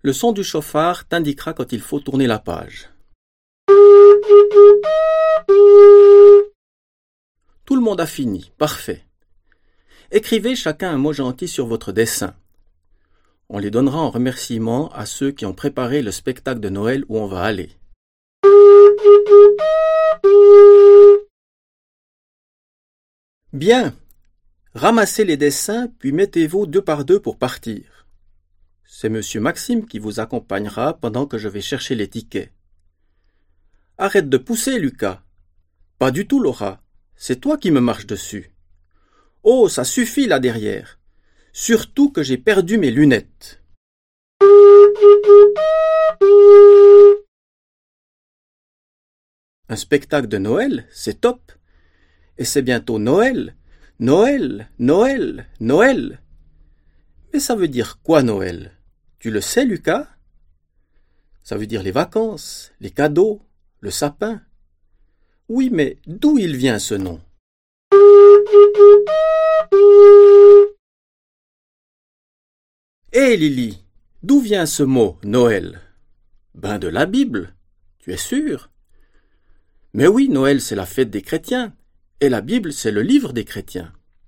Le son du chauffard t'indiquera quand il faut tourner la page. Tout le monde a fini, parfait. Écrivez chacun un mot gentil sur votre dessin. On les donnera en remerciement à ceux qui ont préparé le spectacle de Noël où on va aller. Bien. Ramassez les dessins, puis mettez-vous 2 par 2 pour partir. C'est Monsieur Maxime qui vous accompagnera pendant que je vais chercher les tickets. Arrête de pousser, Lucas. Pas du tout, Laura. C'est toi qui me marches dessus. Oh, ça suffit là derrière. Surtout que j'ai perdu mes lunettes. Un spectacle de Noël, c'est top. Et c'est bientôt Noël. Noël, Noël, Noël. Mais ça veut dire quoi Noël? Tu le sais, Lucas? Ça veut dire les vacances, les cadeaux, le sapin. Oui, mais d'où il vient ce nom? Hé Lily, d'où vient ce mot Noël? Ben de la Bible, tu es sûr? Mais oui, Noël c'est la fête des chrétiens, et la Bible c'est le livre des chrétiens.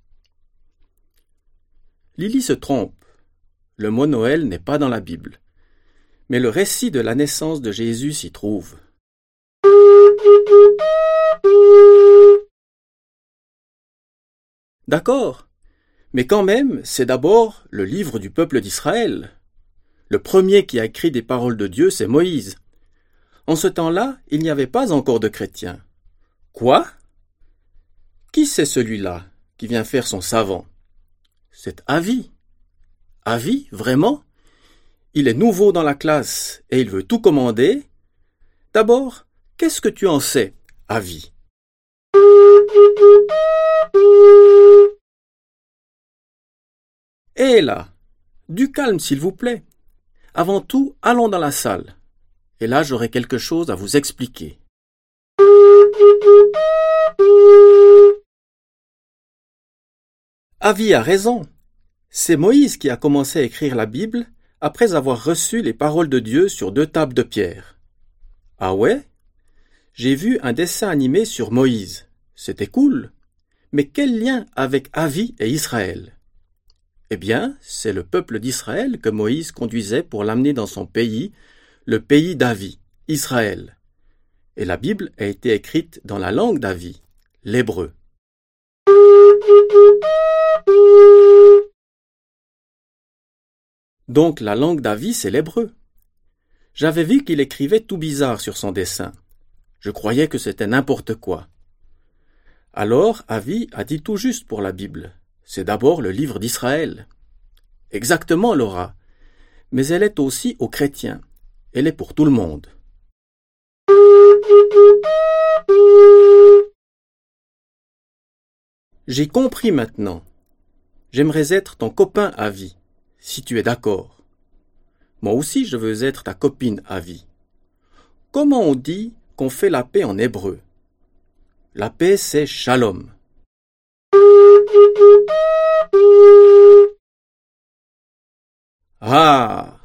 Lily se trompe. Le mot Noël n'est pas dans la Bible, mais le récit de la naissance de Jésus s'y trouve. D'accord, mais quand même, c'est d'abord le livre du peuple d'Israël. Le premier qui a écrit des paroles de Dieu, c'est Moïse. En ce temps-là, il n'y avait pas encore de chrétiens. Quoi? Qui c'est celui-là qui vient faire son savant? C'est Avi. Avi, vraiment? Il est nouveau dans la classe et il veut tout commander. D'abord, qu'est-ce que tu en sais, Avi? Hé là, du calme s'il vous plaît. Avant tout, allons dans la salle. Et là, j'aurai quelque chose à vous expliquer. Avi a raison. C'est Moïse qui a commencé à écrire la Bible après avoir reçu les paroles de Dieu sur 2 tables de pierre. Ah ouais? J'ai vu un dessin animé sur Moïse. C'était cool. Mais quel lien avec Avi et Israël? Eh bien, c'est le peuple d'Israël que Moïse conduisait pour l'amener dans son pays, le pays d'Avi, Israël. Et la Bible a été écrite dans la langue d'Avi, l'hébreu. Donc la langue d'Avi, c'est l'hébreu. J'avais vu qu'il écrivait tout bizarre sur son dessin. Je croyais que c'était n'importe quoi. Alors Avi a dit tout juste pour la Bible. C'est d'abord le livre d'Israël. Exactement, Laura. Mais elle est aussi aux chrétiens. Elle est pour tout le monde. J'ai compris maintenant. J'aimerais être ton copain Avi, si tu es d'accord. Moi aussi, je veux être ta copine Avi. Comment on dit qu'on fait la paix en hébreu? La paix, c'est shalom. Ah!